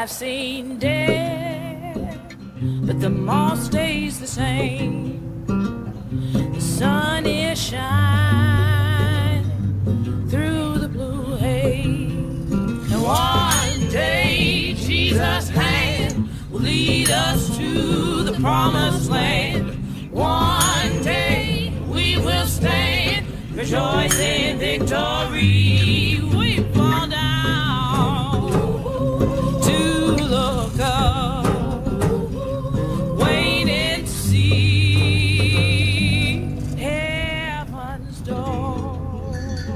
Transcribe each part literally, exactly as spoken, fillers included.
I've seen death, but the mall stays the same. The sun is shining through the blue haze. And one day Jesus' hand will lead us to the promised land. One day we will stand, rejoice in victory. We fall down to look up, waiting to see heaven's door.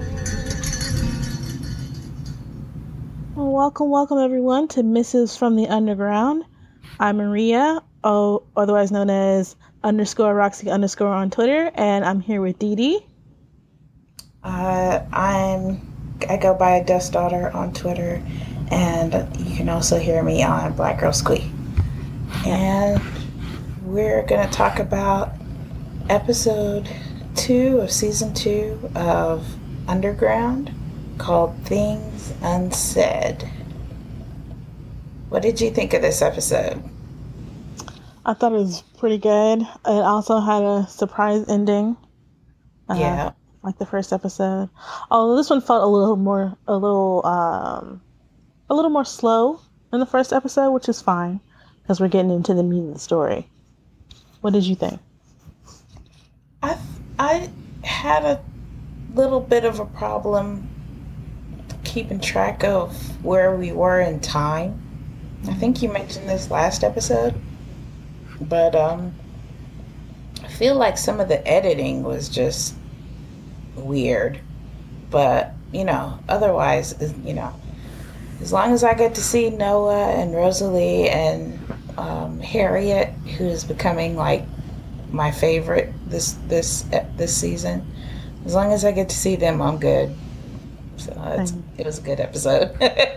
Welcome, welcome everyone to Missus from the Underground. I'm Maria, oh, otherwise known as underscore Roxy underscore on Twitter, and I'm here with Dee Dee. Uh, I'm I go by Dust Daughter on Twitter, and you can also hear me on Black Girl Squeak. And we're gonna talk about episode two of season two of Underground, called Things Unsaid. What did you think of this episode? I thought it was pretty good. It also had a surprise ending. Uh, Yeah. Like the first episode. Although this one felt a little more, a little, um, a little more slow than the first episode, which is fine because we're getting into the meat of the story. What did you think? I I had a little bit of a problem keeping track of where we were in time. I think you mentioned this last episode, but um, I feel like some of the editing was just weird. But you know, otherwise, you know, as long as I get to see Noah and Rosalie and um, Harriet, who's becoming like my favorite this this this season, as long as I get to see them, I'm good. So it's, it was a good episode.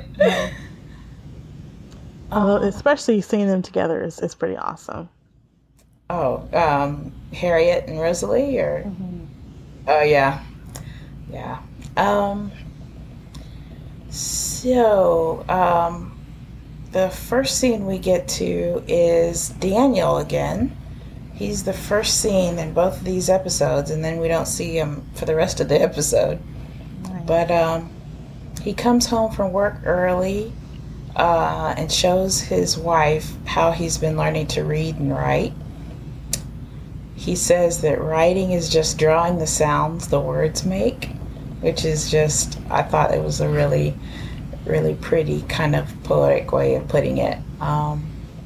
Although, especially seeing them together is, is pretty awesome. Oh, um, Harriet and Rosalie, or Mm-hmm. oh yeah, yeah. Um, so um, the first scene we get to is Daniel again. He's the first scene in both of these episodes, and then we don't see him for the rest of the episode. Right. But um, he comes home from work early uh, and shows his wife how he's been learning to read and write. He says that writing is just drawing the sounds the words make, which is just, I thought it was a really, really pretty kind of poetic way of putting it. Um,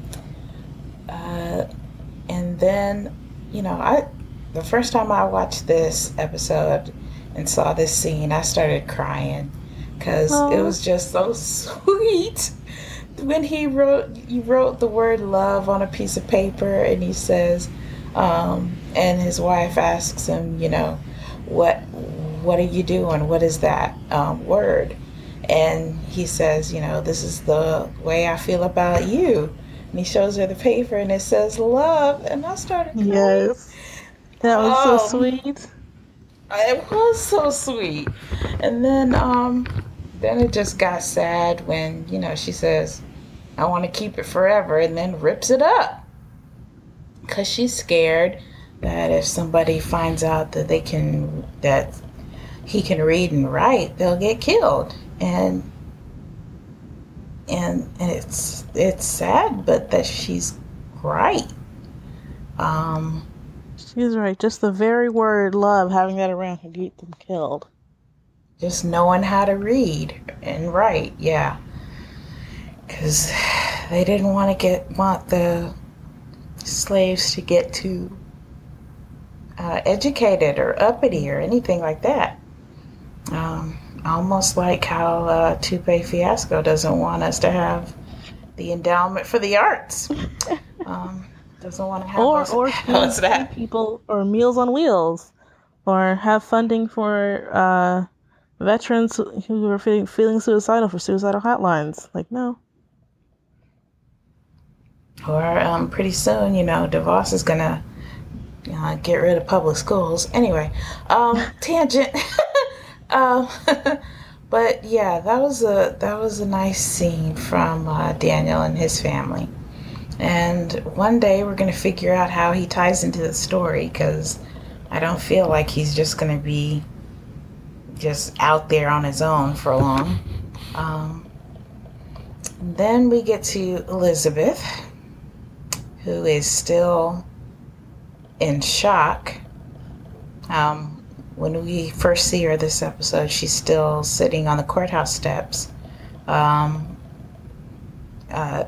uh, and then, you know, I the first time I watched this episode and saw this scene, I started crying because it was just so sweet. When he wrote, he wrote the word love on a piece of paper, and he says, um, and his wife asks him, you know, what, what are you doing? What is that um, word? And he says, you know, this is the way I feel about you. And he shows her the paper, and it says love, and I started crying. Yes. That was Oh. so sweet. It was so sweet. And then um then it just got sad when, you know, she says, I want to keep it forever, and then rips it up. Because she's scared that if somebody finds out that they can, that he can read and write, they'll get killed. And and, and it's it's sad, but that she's right. Um She's right. Just the very word love, having that around can get them killed. Just knowing how to read and write, yeah. Because they didn't want to get want the slaves to get too uh, educated or uppity or anything like that. Um, almost like how uh, Tupe Fiasco doesn't want us to have the endowment for the arts. Um, doesn't want to have Or us, or have us feed that. people, or Meals on Wheels, or have funding for uh, veterans who are feeling, feeling suicidal for suicidal hotlines. Like, no. Or um, pretty soon, you know, DeVos is gonna uh, get rid of public schools. Anyway, um, tangent. um, but yeah, that was a that was a nice scene from uh, Daniel and his family. And one day we're gonna figure out how he ties into the story because I don't feel like he's just gonna be just out there on his own for long. Um, then we get to Elizabeth, who is still in shock. Um, when we first see her this episode, she's still sitting on the courthouse steps, um, uh,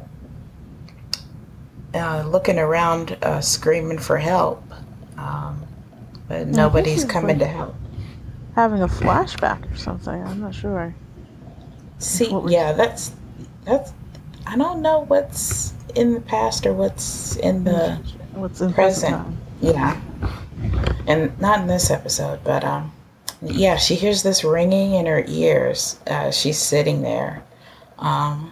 uh, looking around, uh, screaming for help. Um, but nobody's coming to help. Having a flashback or something. I'm not sure. See, yeah, that's that's. I don't know what's in the past or what's in the what's in present. Time. Yeah, and not in this episode, but um, yeah, she hears this ringing in her ears. Uh, she's sitting there, um,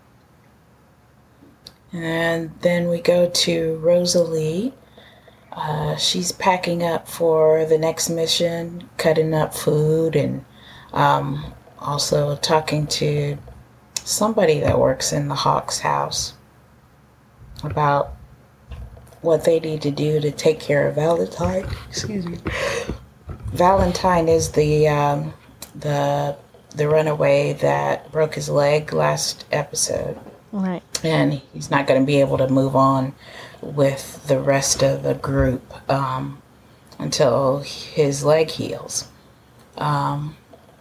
and then we go to Rosalie. Uh, she's packing up for the next mission, cutting up food, and um, also talking to somebody that works in the Hawks house about what they need to do to take care of Valentine. Excuse me. Valentine is the um, the the runaway that broke his leg last episode. Right. And he's not going to be able to move on with the rest of the group um, until his leg heals. Um,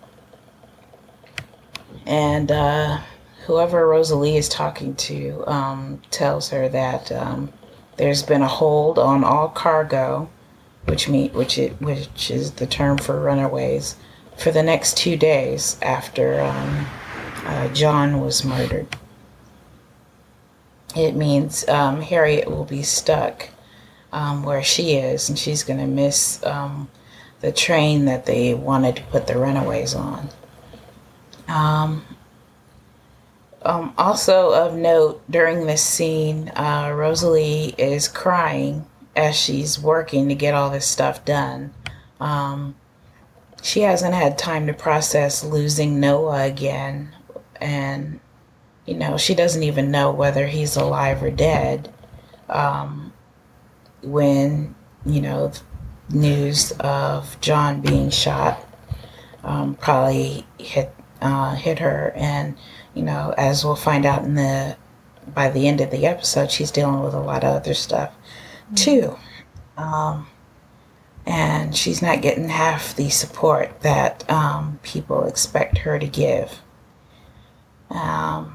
and uh, whoever Rosalie is talking to um, tells her that um, there's been a hold on all cargo, which mean, which it, which is the term for runaways, for the next two days after um, uh, John was murdered. It means um, Harriet will be stuck um, where she is, and she's going to miss um, the train that they wanted to put the runaways on. Um, um, also of note, during this scene, uh, Rosalie is crying as she's working to get all this stuff done. Um, she hasn't had time to process losing Noah again, and you know, she doesn't even know whether he's alive or dead um, when, you know, news of John being shot um, probably hit uh, hit her. And, you know, as we'll find out in the by the end of the episode, she's dealing with a lot of other stuff, too. Um, and she's not getting half the support that um, people expect her to give. Um,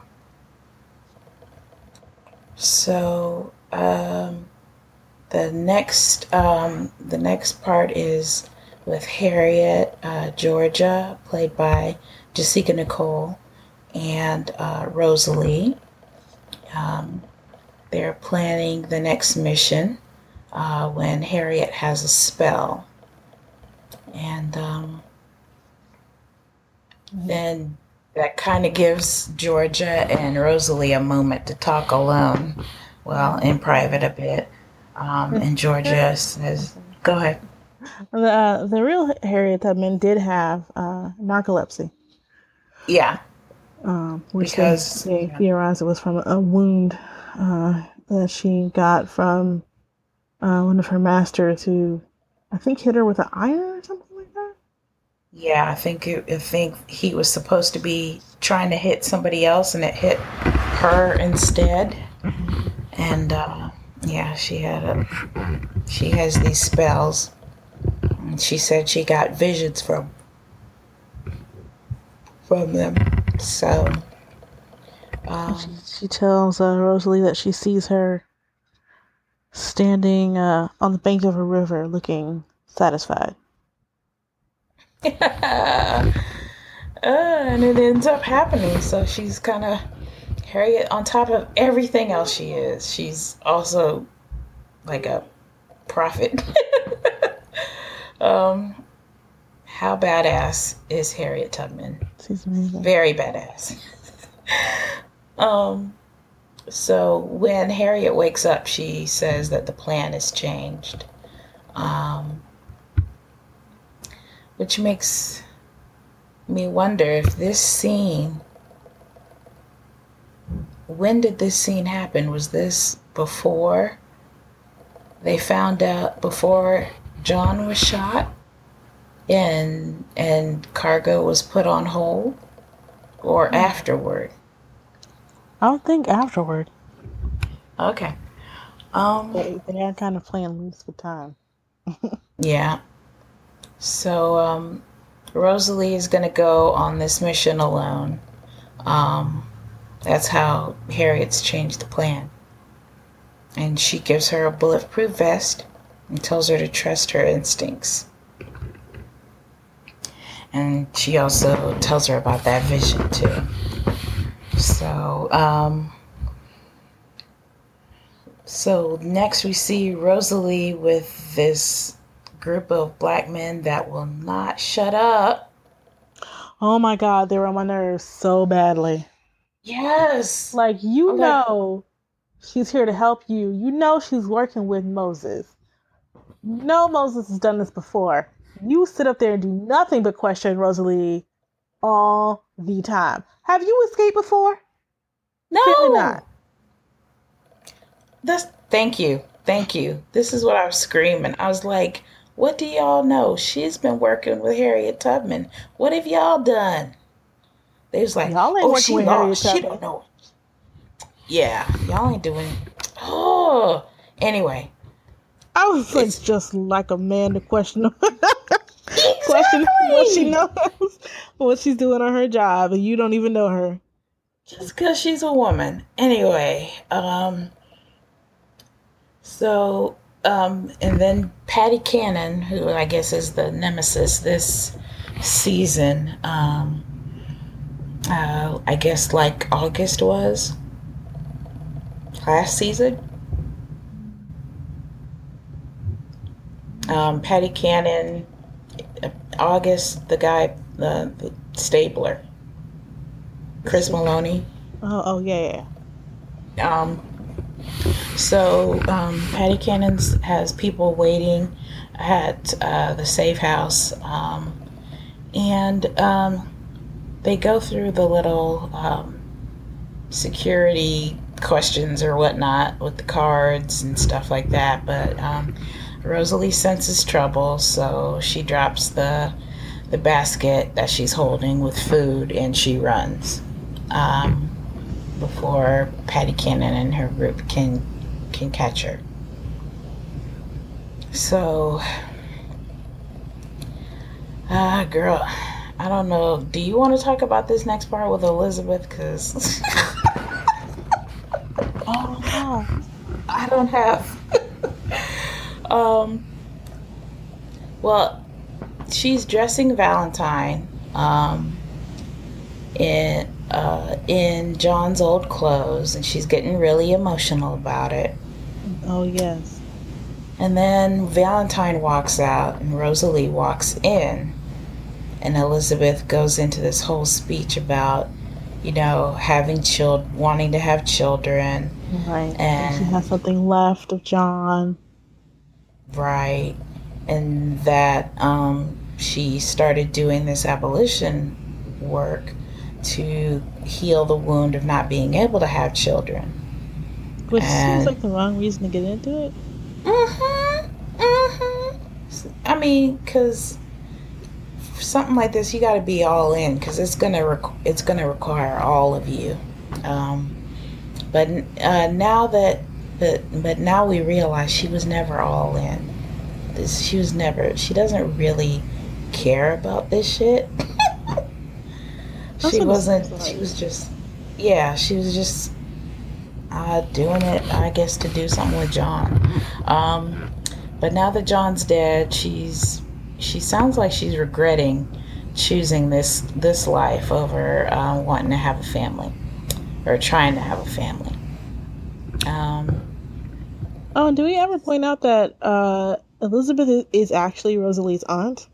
So um, the next um, the next part is with Harriet, uh, Georgia, played by Jessica Nicole, and uh, Rosalie. Um, they're planning the next mission uh, when Harriet has a spell, and um, then. That kind of gives Georgia and Rosalie a moment to talk alone, well, in private a bit. Um, and Georgia says, go ahead. The, uh, the real Harriet Tubman did have uh, narcolepsy. Yeah. Um, which because they, they theorized it was from a wound uh, that she got from uh, one of her masters who, I think, hit her with an iron or something like that. Yeah, I think it, I think he was supposed to be trying to hit somebody else, and it hit her instead. And uh, yeah, she had a she has these spells. And she said she got visions from from them. So um, she, she tells uh, Rosalie that she sees her standing uh, on the bank of a river, looking satisfied. uh, and it ends up happening. So she's kind of Harriet on top of everything else she is. She's also like a prophet. um, how badass is Harriet Tubman? She's amazing. Very badass. um, so when Harriet wakes up, she says that the plan has changed. Um, which makes me wonder if this scene, when did this scene happen? Was this before they found out, before John was shot and and Cargo was put on hold, or afterward? I don't think afterward. Okay. Um They, they are kind of playing loose with time. yeah. So um Rosalie is going to go on this mission alone. Um that's how Harriet's changed the plan. And she gives her a bulletproof vest and tells her to trust her instincts. And she also tells her about that vision too. So, um, so next we see Rosalie with this group of black men that will not shut up. Oh my God, they were on my nerves so badly. Yes. Like, you I'm like, know, she's here to help you. You know, she's working with Moses. You know, Moses has done this before. You sit up there and do nothing but question Rosalie all the time. Have you escaped before? Clearly no. not. This, thank you. Thank you. This is what I was screaming. I was like, what do y'all know? She's been working with Harriet Tubman. What have y'all done? They was like, Y'all ain't oh, working she with Harriet lost. She Tubman. don't know. Yeah, y'all ain't doing. Oh, anyway. I was like, It's just like a man to question exactly question what she knows, what she's doing on her job, and you don't even know her. just because she's a woman. Anyway, um, so um, and then Patty Cannon, who I guess is the nemesis this season. Um, uh, I guess like August was last season. Um, Patty Cannon, August, the guy, the, the Stabler, Chris Maloney. Oh, oh yeah, yeah. Um, so um, Patty Cannon has people waiting at uh, the safe house, um, and um, they go through the little um, security questions or whatnot with the cards and stuff like that. But um, Rosalie senses trouble, so she drops the the basket that she's holding with food and she runs um, before Patty Cannon and her group can can catch her. So, ah, uh, girl, I don't know. Do you want to talk about this next part with Elizabeth? Because Oh no. I don't have. um. Well, she's dressing Valentine um, in uh, in John's old clothes, and she's getting really emotional about it. Oh yes. And then Valentine walks out, and Rosalie walks in, and Elizabeth goes into this whole speech about, you know, having child, wanting to have children, Right. And and she has something left of John. right, and that um, she started doing this abolition work to heal the wound of not being able to have children. Which And seems like the wrong reason to get into it. mm-hmm, mm-hmm. I mean, because for something like this, you got to be all in, because it's gonna requ- it's gonna require all of you. Um, but uh, now that but but now we realize she was never all in. This, she was never. She doesn't really care about this shit. That's She what it wasn't. seems She like. was just. Yeah, she was just uh, doing it, I guess, to do something with John. Um, but now that John's dead, she's she sounds like she's regretting choosing this this life over uh, wanting to have a family or trying to have a family. Um, Oh, and do we ever point out that uh, Elizabeth is, is actually Rosalie's aunt?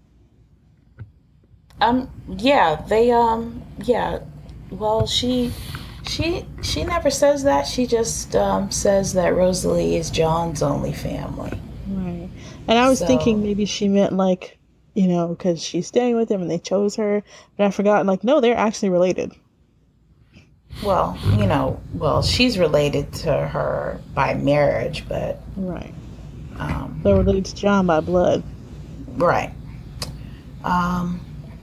um, yeah, they um, yeah. Well, she she she never says that. She just um, says that Rosalie is John's only family. Right. And I was thinking So maybe she meant like you know, because she's staying with him and they chose her. But I forgot, like, no, they're actually related. Well, you know, well, she's related to her by marriage, but Right. um, They're related to John by blood. right. Um,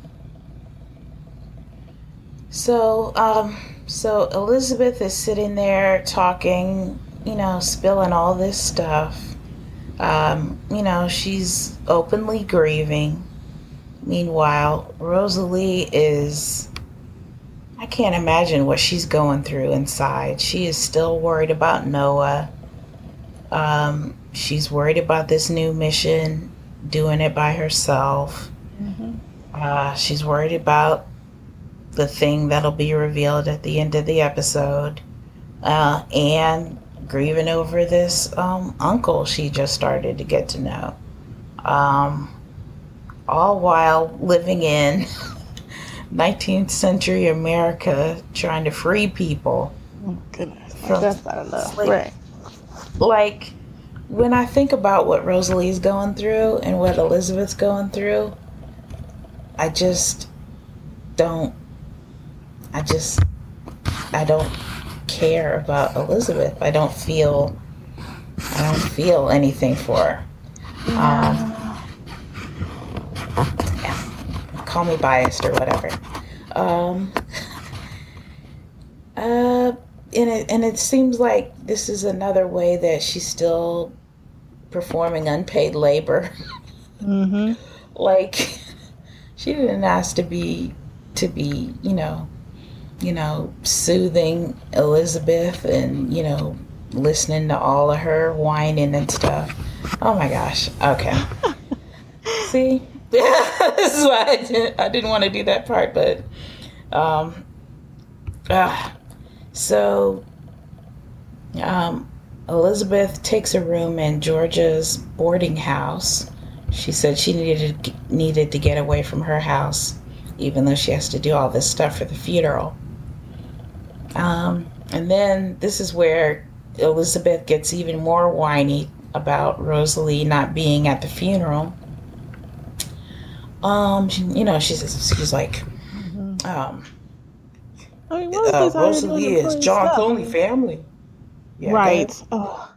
so, um, so Elizabeth is sitting there talking, you know, spilling all this stuff. Um, you know, she's openly grieving. Meanwhile, Rosalie is, I can't imagine what she's going through inside. She is still worried about Noah. Um, she's worried about this new mission, doing it by herself. Mm-hmm. Uh, she's worried about the thing that'll be revealed at the end of the episode. Uh, and grieving over this um, uncle she just started to get to know. Um, all while living in nineteenth century America, trying to free people. Oh, goodness. Like, From that's not enough. slave- Right. Like, when I think about what Rosalie's going through and what Elizabeth's going through, I just don't, I just, I don't care about Elizabeth. I don't feel, I don't feel anything for her. Um, yeah, call me biased or whatever. Um, uh, and it and it seems like this is another way that she's still performing unpaid labor. Mm-hmm. Like, she didn't ask to be to be, you know, you know, soothing Elizabeth and, you know, listening to all of her whining and stuff. Oh my gosh. Okay. See? This is why I didn't, I didn't want to do that part, but um uh, so um Elizabeth takes a room in Georgia's boarding house. She said she needed needed to get away from her house, even though she has to do all this stuff for the funeral. Um, and then this is where Elizabeth gets even more whiny about Rosalie not being at the funeral. Um, she, you know, she's she's like, um, I mean, what uh, was this Rosalie is John Clooney family. Yeah, right. Oh.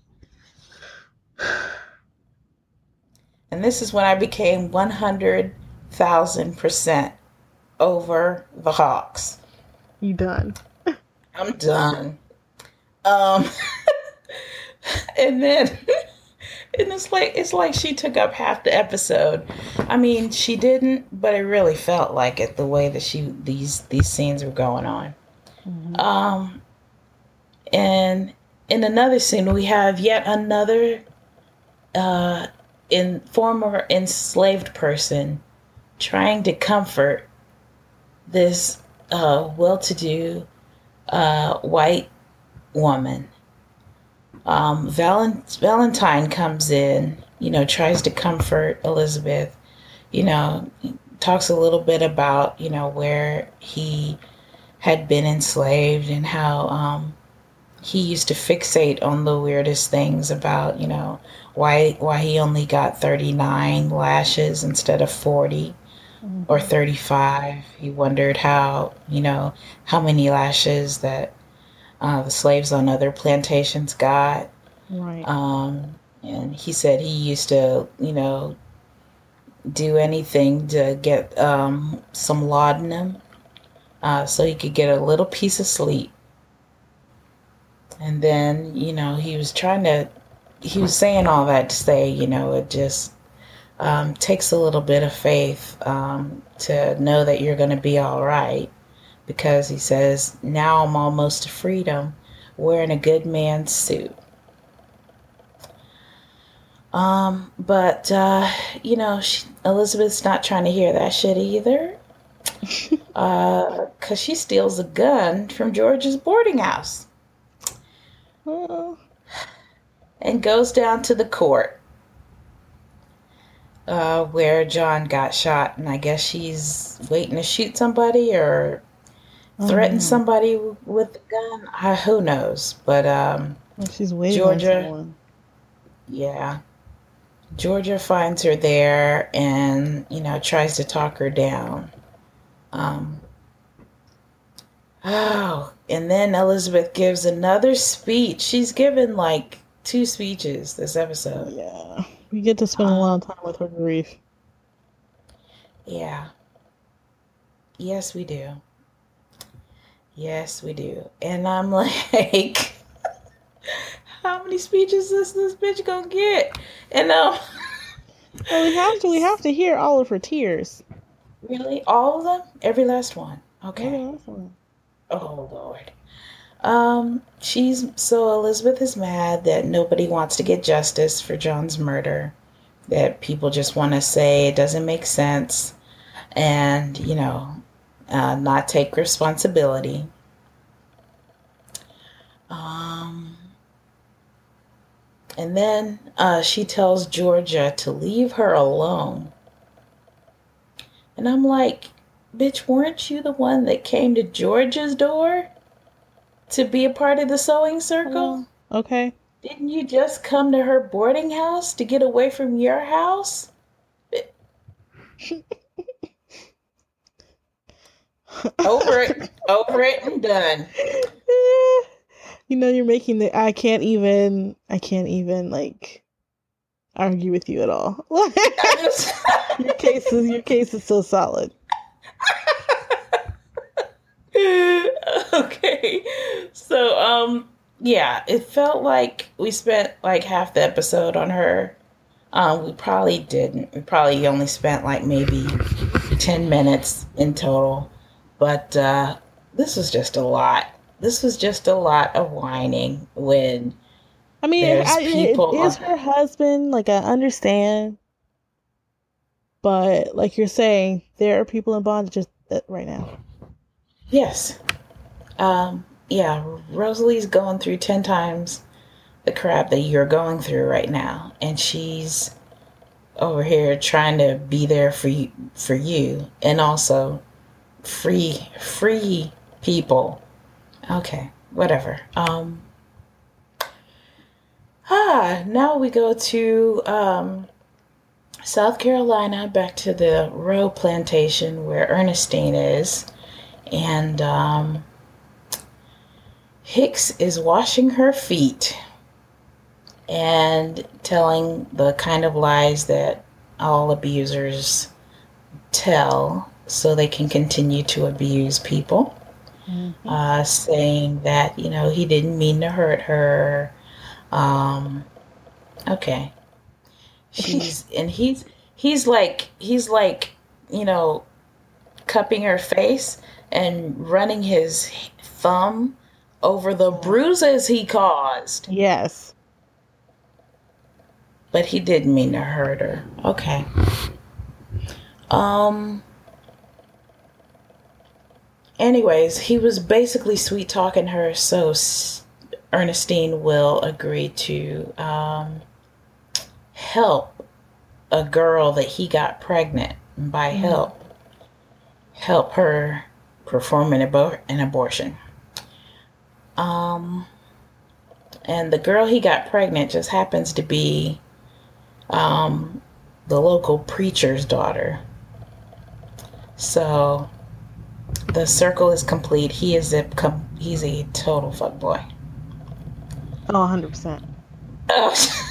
And this is when I became one hundred thousand percent over the Hawks. You done. I'm done. Um, and then, and it's like, it's like she took up half the episode. I mean, she didn't, but it really felt like it, the way that she, these, these scenes were going on. Mm-hmm. Um, and in another scene, we have yet another, uh, in former enslaved person trying to comfort this uh, well-to-do uh, white woman. Um, Valen- Valentine comes in, you know, tries to comfort Elizabeth, you know, talks a little bit about, you know, where he had been enslaved and how um, he used to fixate on the weirdest things about, you know, why why he only got thirty-nine lashes instead of forty mm-hmm. or thirty-five. He wondered how, you know, how many lashes that uh, the slaves on other plantations got. Right. Um, and he said he used to, you know, do anything to get um, some laudanum uh, so he could get a little piece of sleep. And then, you know, he was trying to, he was saying all that to say, you know, it just um, takes a little bit of faith um, to know that you're going to be all right. Because he says, now I'm almost to freedom, wearing a good man's suit. Um, but, uh, you know, she, Elizabeth's not trying to hear that shit either. uh, Because she steals a gun from George's boarding house. Oh. And goes down to the court uh, where John got shot. And I guess she's waiting to shoot somebody or threaten Oh. somebody with a gun. I, who knows? But um, Well, she's waiting Georgia, on someone. yeah. Georgia finds her there and, you know, tries to talk her down. Um, oh, and then Elizabeth gives another speech. She's given like two speeches this episode. Yeah. We get to spend a lot of time with her grief. Yeah. Yes, we do. Yes, we do. And I'm like, how many speeches is this bitch gonna get? And um, well, we have to. We have to hear all of her tears. Really, all of them, every last one. Okay. Every last one. Oh Lord. Um, she's so Elizabeth is mad that nobody wants to get justice for John's murder. That people just want to say it doesn't make sense, and you know, uh, not take responsibility. Um, and then uh, she tells Georgia to leave her alone. And I'm like, bitch, weren't you the one that came to Georgia's door to be a part of the sewing circle? Oh, okay. Didn't you just come to her boarding house to get away from your house? Over it, over it, and done. You know, you're making the. I can't even. I can't even like argue with you at all. Just, your case is your case is so solid. Okay, so um, yeah, it felt like we spent like half the episode on her. Um, we probably didn't. We probably only spent like maybe ten minutes in total. But uh, this was just a lot. This was just a lot of whining when I mean, there's I, people. It is on... her husband. Like, I understand. But like you're saying, there are people in bondage right now. Yes. Um, yeah, Rosalie's going through ten times the crap that you're going through right now. And she's over here trying to be there for you, for you and also free free people. Okay, whatever. Um ah now we go to um South Carolina, back to the Rowe plantation where Ernestine is, and um Hicks is washing her feet and telling the kind of lies that all abusers tell so they can continue to abuse people. Mm-hmm. Uh, saying that, you know, he didn't mean to hurt her. Um, okay. She's, and he's, he's like, he's like, you know, cupping her face and running his thumb over the bruises he caused. Yes. But he didn't mean to hurt her. Okay. Um, Anyways, he was basically sweet talking her, so Ernestine will agree to um, help a girl that he got pregnant. And by mm. help, help her perform an, abo- an abortion. Um, and the girl he got pregnant just happens to be um, the local preacher's daughter. So the circle is complete. He is a com- he's a total fuckboy. Oh, one hundred percent. Uh,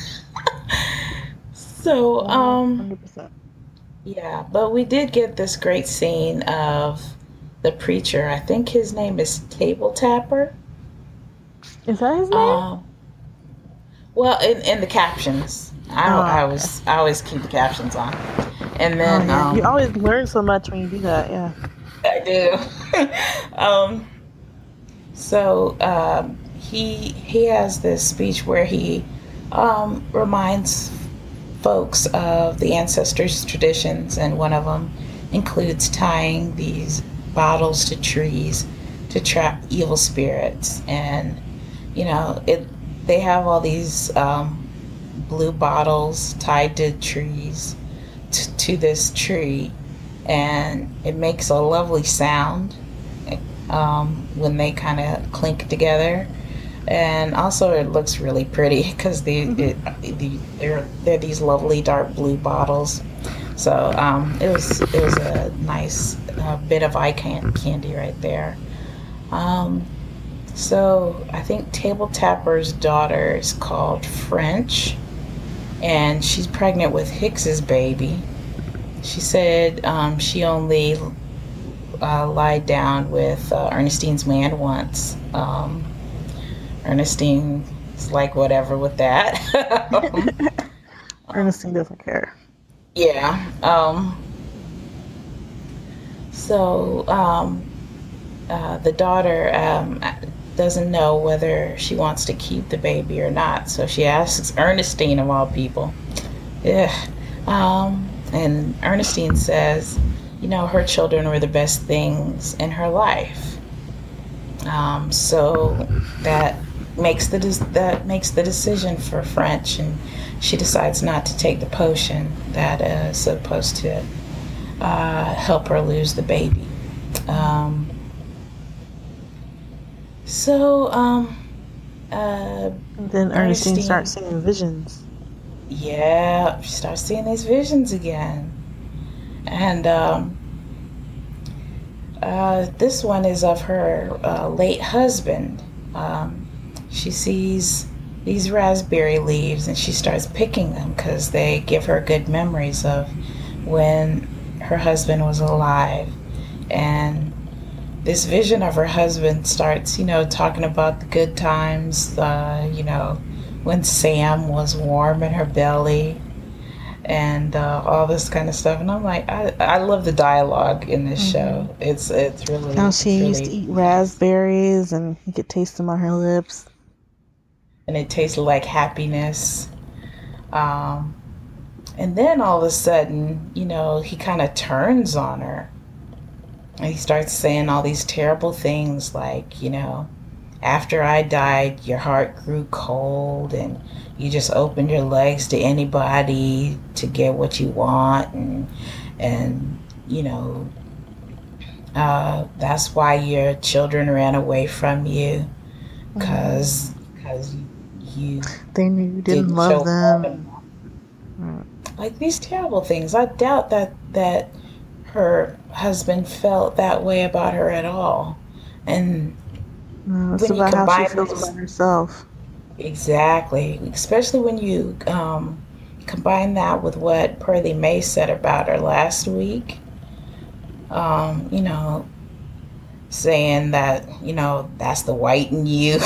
so, um... one hundred percent. Yeah, but we did get this great scene of the preacher. I think his name is Table Tapper. Is that his name? Um, well, in, in the captions. I, oh, I was I always keep the captions on. And then... Oh, yeah. um, you always learn so much when you do that, yeah. I do. um, so um, he he has this speech where he um, reminds folks of the ancestors' traditions, and one of them includes tying these bottles to trees to trap evil spirits. And you know, it they have all these um, blue bottles tied to trees t- to this tree. And it makes a lovely sound um, when they kind of clink together. And also, it looks really pretty because the, it, the they're they're these lovely dark blue bottles. So um, it was it was a nice uh, bit of eye can- candy right there. Um, so I think Table Tapper's daughter is called French, and she's pregnant with Hicks's baby. She said um, she only uh, lied down with uh, Ernestine's man once. Um, Ernestine's like whatever with that. Ernestine doesn't care. Yeah. Um, so um, uh, the daughter um, doesn't know whether she wants to keep the baby or not. So she asks Ernestine, of all people. Yeah. Um, and Ernestine says, you know, her children were the best things in her life. Um, so that makes the des- that makes the decision for French, and she decides not to take the potion that is supposed to uh, help her lose the baby. Um, so um, uh, And then Ernestine, Ernestine starts seeing visions. Yeah, she starts seeing these visions again. And um, uh, this one is of her uh, late husband. Um, she sees these raspberry leaves and she starts picking them because they give her good memories of when her husband was alive. And this vision of her husband starts, you know, talking about the good times, uh, you know, when Sam was warm in her belly and uh, all this kind of stuff. And I'm like, I, I love the dialogue in this Mm-hmm. show. It's it's really, How it's she used to really, eat raspberries and you could taste them on her lips. and it tasted like happiness. Um, and then all of a sudden, you know, he kind of turns on her. And he starts saying all these terrible things like, you know, after I died, your heart grew cold and you just opened your legs to anybody to get what you want. And, and you know, uh, that's why your children ran away from you because because you They knew you didn't didn't love show love. them. Mm. Like these terrible things. I doubt that that her husband felt that way about her at all. And No, it's when you about how she combine feels this, about herself. exactly, especially when you um, combine that with what Pearlie Mae said about her last week, um, you know, saying that, you know, that's the white in you.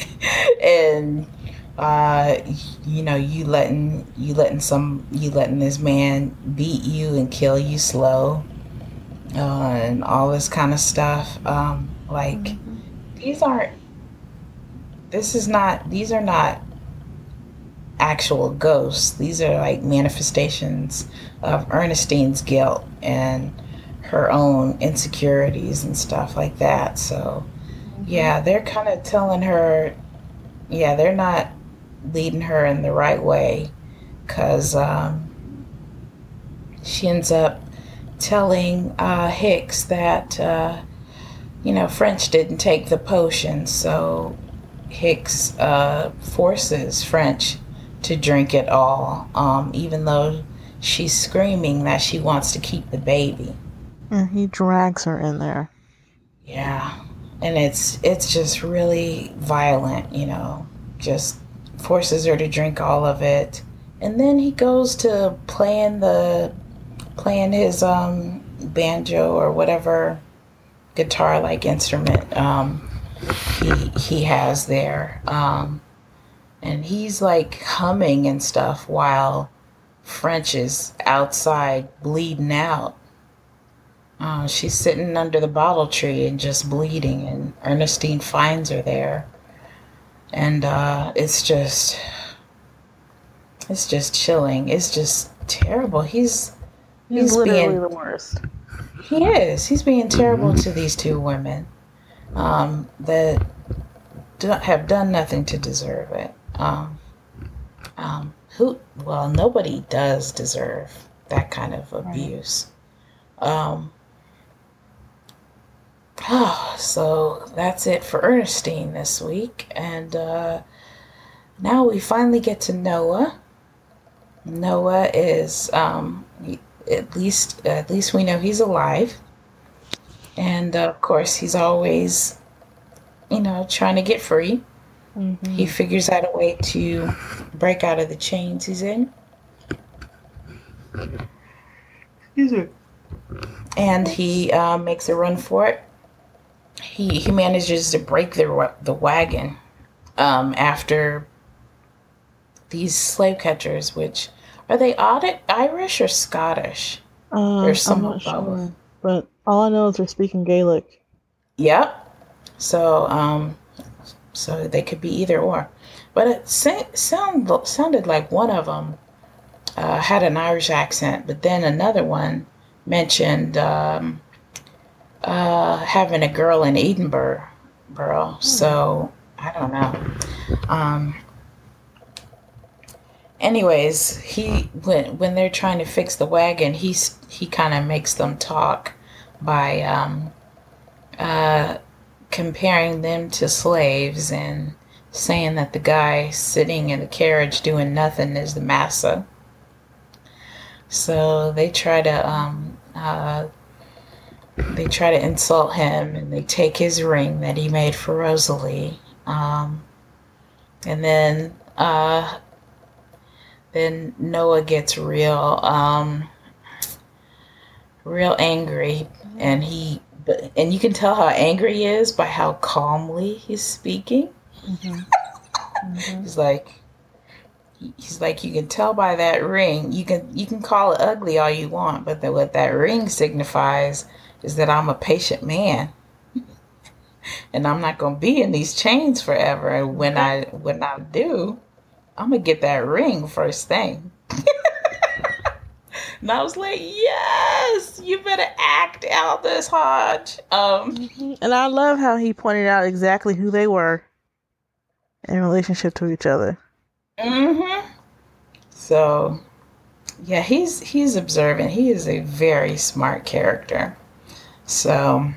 And uh, you know, you letting you letting some you letting this man beat you and kill you slow, uh, and all this kind of stuff. Um, like Mm-hmm. these aren't. This is not. These are not actual ghosts. These are like manifestations of Ernestine's guilt and her own insecurities and stuff like that. So Mm-hmm. yeah, they're kind of telling her. Yeah, they're not leading her in the right way because um, she ends up telling uh, Hicks that uh, you know French didn't take the potion, so Hicks uh, forces French to drink it all, um, even though she's screaming that she wants to keep the baby. And he drags her in there. Yeah, and it's it's just really violent, you know, just forces her to drink all of it, and then he goes to playing the playing his um, banjo or whatever guitar like instrument um, he he has there, um, and he's like humming and stuff while French is outside bleeding out. Uh, she's sitting under the bottle tree and just bleeding, and Ernestine finds her there, and uh, it's just, it's just chilling. It's just terrible. He's He's he's literally being the worst. he is he's being terrible to these two women um, that don't, have done nothing to deserve it. Um, um, who? Well, nobody does deserve that kind of Right. abuse. Um, Oh, so that's it for Ernestine this week. And uh, now we finally get to Noah. Noah is, um, he- at least, at least we know he's alive. And uh, of course, he's always, you know, trying to get free. He Mm-hmm. figures out a way to break out of the chains he's in. Excuse me. And he uh, makes a run for it. He he manages to break the wa- the wagon um, after these slave catchers, which are they audit Irish or Scottish or Um, I'm some not of both? sure, but all I know is they're speaking Gaelic. Yep. So um, so they could be either or, but it sa- sound, sounded like one of them uh, had an Irish accent, but then another one mentioned um, uh, having a girl in Edinburgh, bro. Hmm. So I don't know. Um, anyways, he when when they're trying to fix the wagon, he's he kind of makes them talk by um, uh, comparing them to slaves and saying that the guy sitting in the carriage doing nothing is the massa. So they try to um, uh, they try to insult him, and they take his ring that he made for Rosalie. Um, and then uh, then Noah gets real um, real angry, and he but and you can tell how angry he is by how calmly he's speaking. Mm-hmm. Mm-hmm. He's like he's like you can tell by that ring. You can you can call it ugly all you want, but that what that ring signifies is that I'm a patient man, and I'm not gonna be in these chains forever. And when Okay. I when I do, I'm gonna get that ring first thing. And I was like, yes, you better act out this Hodge. Um, Hmm. And I love how he pointed out exactly who they were in relationship to each other. mm-hmm. So yeah, he's he's observant. He is a very smart character. So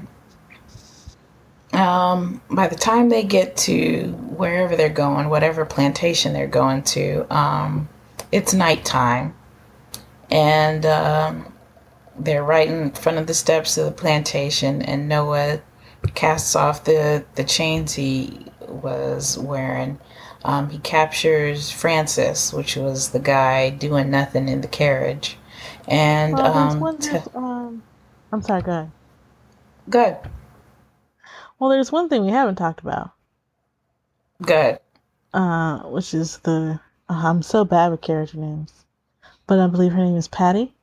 um, by the time they get to wherever they're going, whatever plantation they're going to, um, it's nighttime, and um, they're right in front of the steps of the plantation. And Noah casts off the the chains he was wearing. Um, he captures Francis, which was the guy doing nothing in the carriage, and Well, there's um, one. t- There's um. I'm sorry. Go ahead. good, Well, there's one thing we haven't talked about, good. uh, which is the. Uh, I'm so bad with character names, but I believe her name is Patty.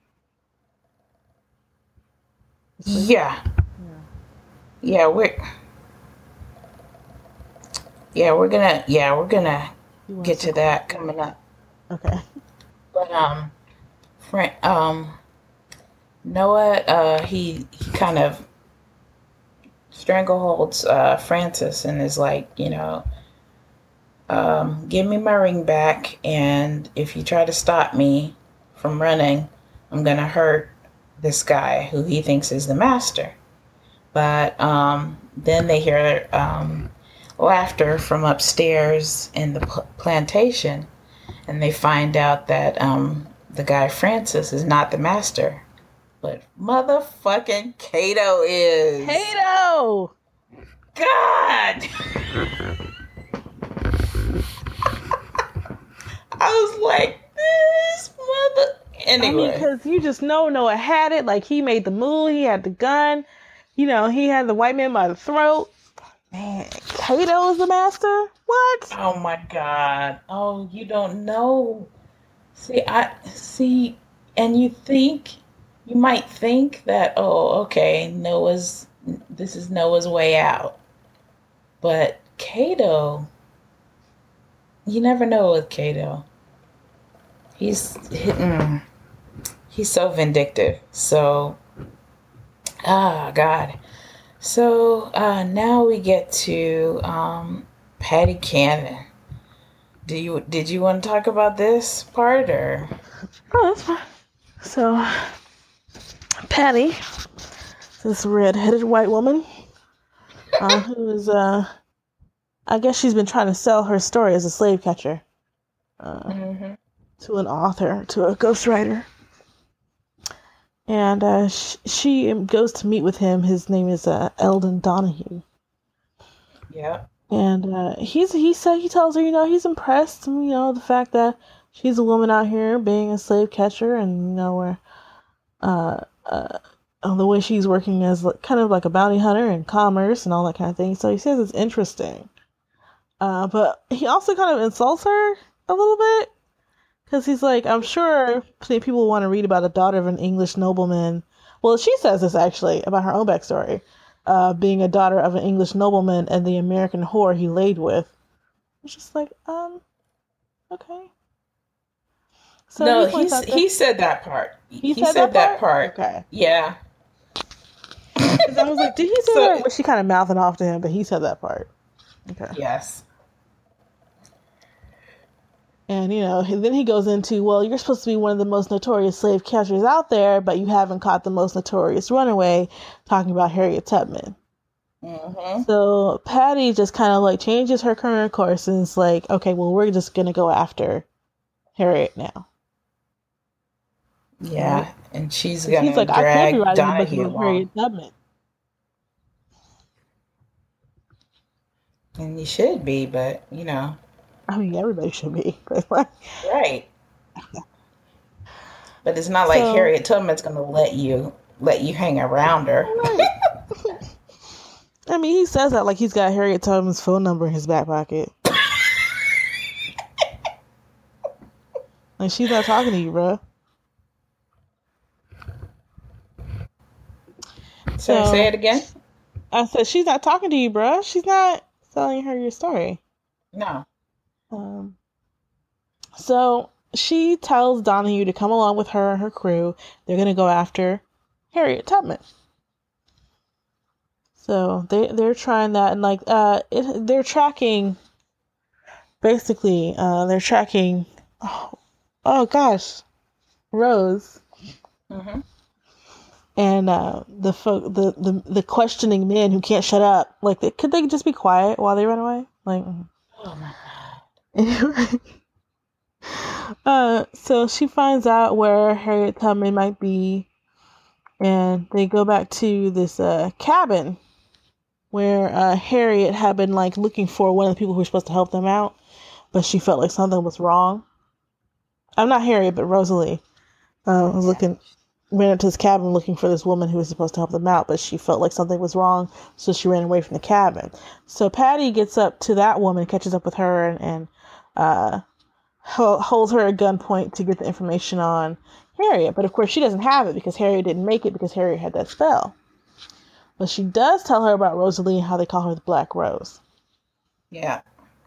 This lady. Yeah, Yeah. yeah, we're yeah we're gonna yeah we're gonna He wants get to to call. that coming up. Okay. But um, Frank, um, Noah, uh, he he kind of strangleholds uh, Francis and is like, you know, um, give me my ring back, and if you try to stop me from running, I'm gonna hurt this guy who he thinks is the master. But um, then they hear um, laughter from upstairs in the pl- plantation, and they find out that um, the guy Francis is not the master, but motherfucking Kato is. Kato. God! I was like, this mother. I mean, Anyway, because you just know Noah had it. Like, he made the move. He had the gun. You know, he had the white man by the throat. Man, Kato is the master? What? oh my God. Oh, you don't know. See, I see, and you think, you might think that, oh, okay, Noah's, this is Noah's way out. But Kato, you never know with Kato. He's hitting, he's so vindictive. So, ah, God. So uh, now we get to um, Patty Cannon. Do you did you want to talk about this part or? Oh, that's fine. So, Patty, this red-headed white woman, uh, who is, uh, I guess she's been trying to sell her story as a slave catcher uh, Mm-hmm. to an author, to a ghostwriter. And uh, sh- she goes to meet with him. His name is uh, Eldon Donahue. Yeah. And uh, he's he said he tells her, you know, he's impressed, you know, the fact that she's a woman out here being a slave catcher, and you know, where uh, uh, the way she's working as like, kind of like a bounty hunter and commerce and all that kind of thing. So he says it's interesting. Uh, but he also kind of insults her a little bit because he's like, I'm sure plenty of people want to read about a daughter of an English nobleman. Well, she says this actually about her own backstory, uh, being a daughter of an English nobleman and the American whore he laid with. It's just like, um, okay. So No, he points he's out that he said that part. he He said that said that part. part. Okay. Yeah. 'Cause I was like, did he say So that? Was she kind of mouthing off to him? But he said that part. Okay. yes. And, you know, then he goes into, well, you're supposed to be one of the most notorious slave catchers out there, but you haven't caught the most notorious runaway, talking about Harriet Tubman. Mm-hmm. So Patty just kind of like changes her current course and is like, okay, well, we're just going to go after Harriet now. Yeah, Right? and she's 'Cause gonna he's like, I can't be drag writing a book Donahue about Harriet along, Tubman. and you should be, but you know, I mean, everybody should be. But like, right. But it's not like so, Harriet Tubman's gonna let you let you hang around her. right. I mean, he says that like he's got Harriet Tubman's phone number in his back pocket. Like, she's not talking to you, bro. So say So it again. I said, she's not talking to you, bro. She's not telling her your story. No. Um, so she tells Donahue to come along with her and her crew. They're going to go after Harriet Tubman. So they, they're trying that. And like, uh, it, they're tracking, basically, uh, they're tracking, oh, oh gosh, Rose. Mm-hmm. And uh, the, fo- the the the questioning men who can't shut up, like, they, could they just be quiet while they run away? Like, Oh my anyway. uh, so she finds out where Harriet Tubman might be, and they go back to this uh, cabin where uh, Harriet had been like looking for one of the people who were supposed to help them out, but she felt like something was wrong. I'm not Harriet, but Rosalie uh, was looking. Ran up to this cabin looking for this woman who was supposed to help them out, but she felt like something was wrong, so she ran away from the cabin. So Patty gets up to that woman, catches up with her, and, and uh, ho- holds her at gunpoint to get the information on Harriet. But of course, she doesn't have it because Harriet didn't make it because Harriet had that spell. But she does tell her about Rosalie and how they call her the Black Rose. Yeah.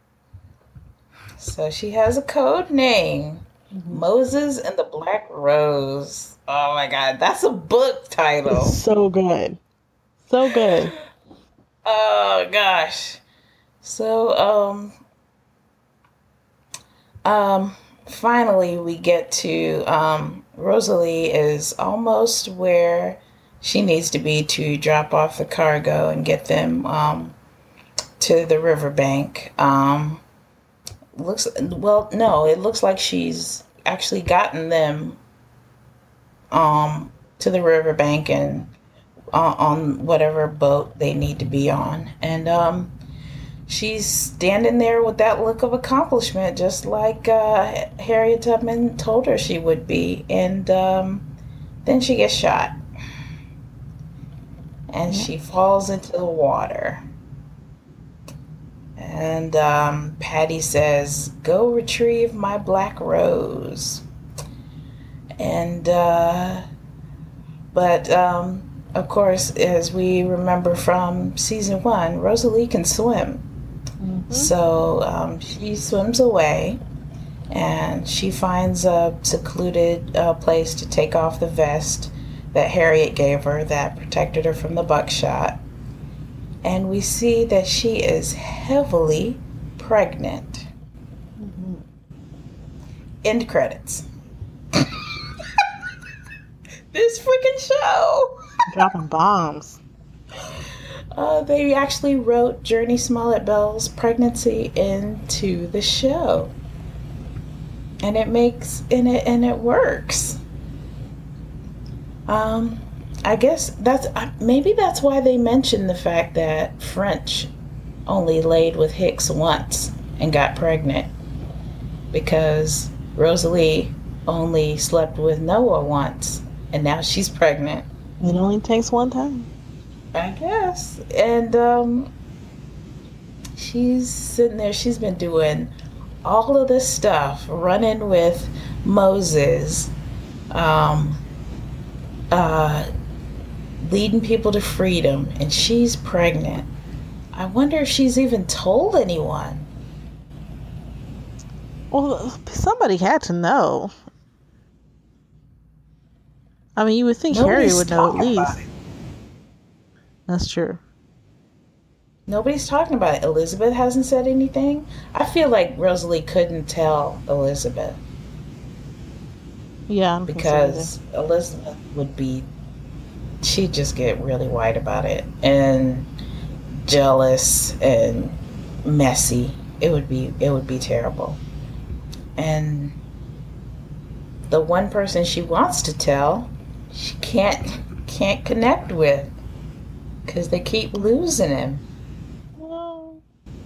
So she has a code name. Mm-hmm. Moses and the Black Rose. Oh my God, that's a book title. It's so good. So good. Oh gosh. So um um finally we get to um Rosalie is almost where she needs to be to drop off the cargo and get them um to the riverbank. Um looks well no, it looks like she's actually gotten them um to the riverbank and uh, on whatever boat they need to be on, and um she's standing there with that look of accomplishment, just like uh Harriet Tubman told her she would be, and um then she gets shot and she falls into the water. And um, Patty says, "Go retrieve my Black Rose." And, uh, but, um, of course, as we remember from season one, Rosalie can swim. Mm-hmm. So um, she swims away and she finds a secluded uh, place to take off the vest that Harriet gave her that protected her from the buckshot. And we see that she is heavily pregnant. Mm-hmm. End credits. This freaking show. Dropping bombs. Uh, they actually wrote Journey Smollett Bell's pregnancy into the show, and it makes and it and it works. Um, I guess that's maybe that's why they mentioned the fact that French only laid with Hicks once and got pregnant, because Rosalie only slept with Noah once and now she's pregnant. It only takes one time. I guess. And um, she's sitting there, she's been doing all of this stuff, running with Moses, um, uh, leading people to freedom, and she's pregnant. I wonder if she's even told anyone. Well, somebody had to know. I mean, you would think Harry Nobody's would know at talking about least. it. That's true. Nobody's talking about it. Elizabeth hasn't said anything. I feel like Rosalie couldn't tell Elizabeth, Yeah, I don't think so because Elizabeth would be, she'd just get really white about it and jealous and messy. It would be it would be terrible. And the one person she wants to tell, she can't can't connect with, because they keep losing him. either.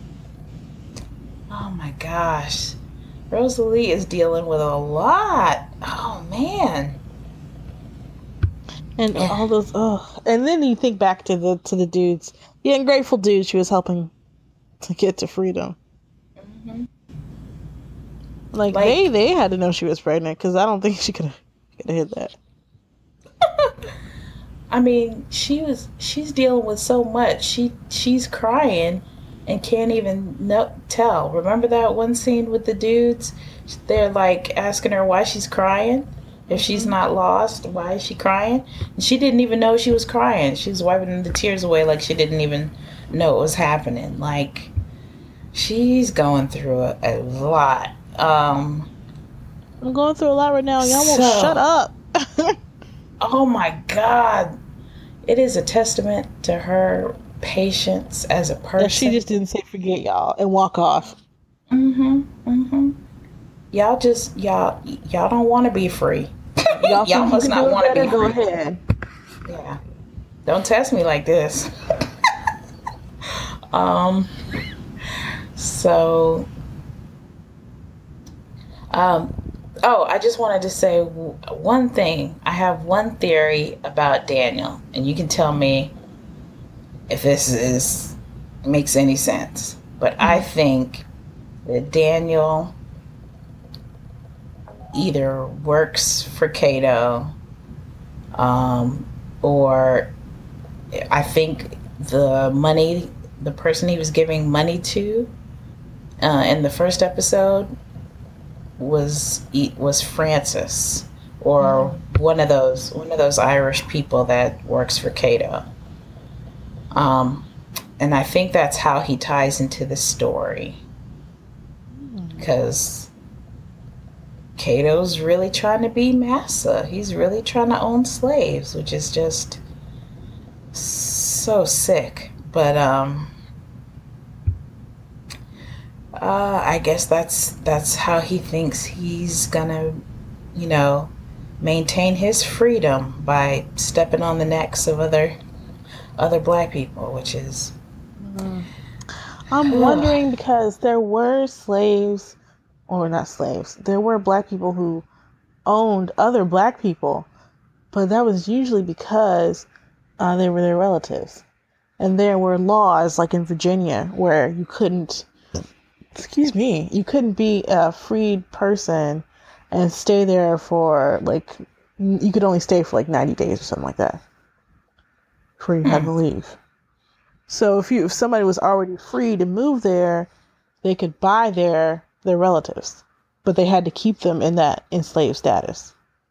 Oh my gosh. Rosalie is dealing with a lot. Oh man. And all those, oh, and then you think back to the to the dudes, the ungrateful dudes she was helping to get to freedom. Mhm. Like, Like- they they had to know she was pregnant, because I don't think she could have could have hid that. I mean, she was she's dealing with so much. She she's crying and can't even no, tell. Remember that one scene with the dudes? They're like asking her why she's crying. If she's not lost, why is she crying? And she didn't even know she was crying. She was wiping the tears away like she didn't even know it was happening. Like, she's going through a, a lot. Um, I'm going through a lot right now. Y'all won't So- shut up. oh my God. It is a testament to her patience as a person. And she just didn't say forget y'all and walk off. Mm-hmm. Mm-hmm. Y'all just y'all y'all don't want to be free. Y'all, Y'all think must you can not do it wanna be better? Go free. ahead. Yeah. Don't test me like this. um. So. Um. Oh, I just wanted to say w- one thing. I have one theory about Daniel, and you can tell me if this is makes any sense. But I think that Daniel either works for Cato, um, or I think the money, the person he was giving money to uh, in the first episode was was Francis, or one of those one of those Irish people that works for Cato. Um, and I think that's how he ties into the story, because Cato's really trying to be Massa. He's really trying to own slaves, which is just so sick. But um, uh, I guess that's that's how he thinks he's gonna, you know, maintain his freedom, by stepping on the necks of other other black people, which is I'm wondering, because there were slaves, or not slaves, there were black people who owned other black people, but that was usually because uh, they were their relatives. And there were laws, like in Virginia, where you couldn't, excuse me, you couldn't be a freed person and stay there for, like, you could only stay for like ninety days or something like that before you had to leave. So if you if somebody was already free to move there, they could buy their their relatives, but they had to keep them in that enslaved status.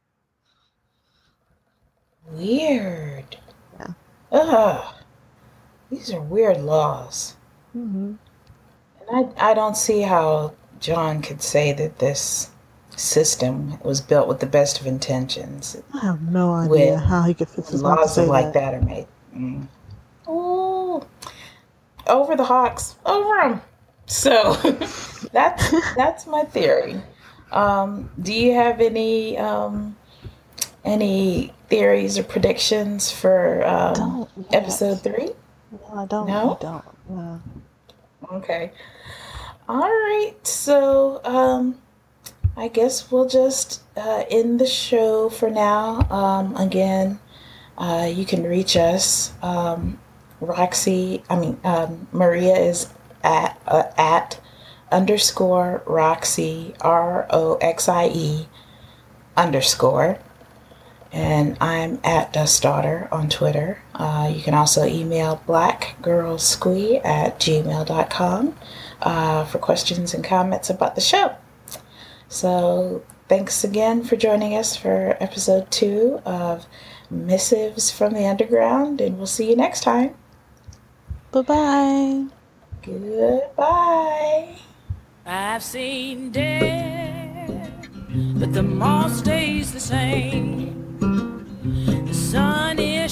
weird. Yeah. Ugh. These are weird laws. Mm-hmm. And I, I don't see how John could say that this system was built with the best of intentions. I have no idea With how he could fix his mouth to Laws say of like that. that are made. Mm. Oh, Woo! Over the Hawks, over them. So that's that's my theory. Um, do you have any um, any theories or predictions for um, Don't yet. episode three? No, I don't. No? I don't. No. Okay. All right. So um, I guess we'll just uh, end the show for now. Um, again, uh, you can reach us. Um, Roxy, I mean, um, Maria is at uh, at underscore Roxy, R O X I E underscore. And I'm at Dust Daughter on Twitter. Uh, you can also email blackgirlsquee at gmail dot com uh, for questions and comments about the show. So thanks again for joining us for episode two of Missives from the Underground, and we'll see you next time. Bye-bye. Goodbye. I've seen death, but the mall stays the same. The sun is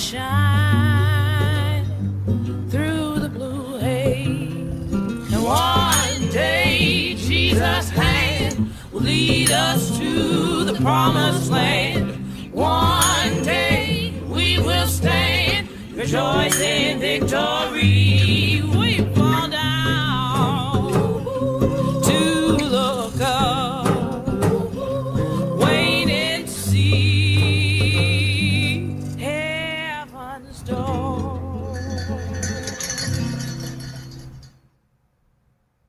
shining through the blue haze. And one day Jesus' hand will lead us to the promised land. One day we will stand, rejoice in victory.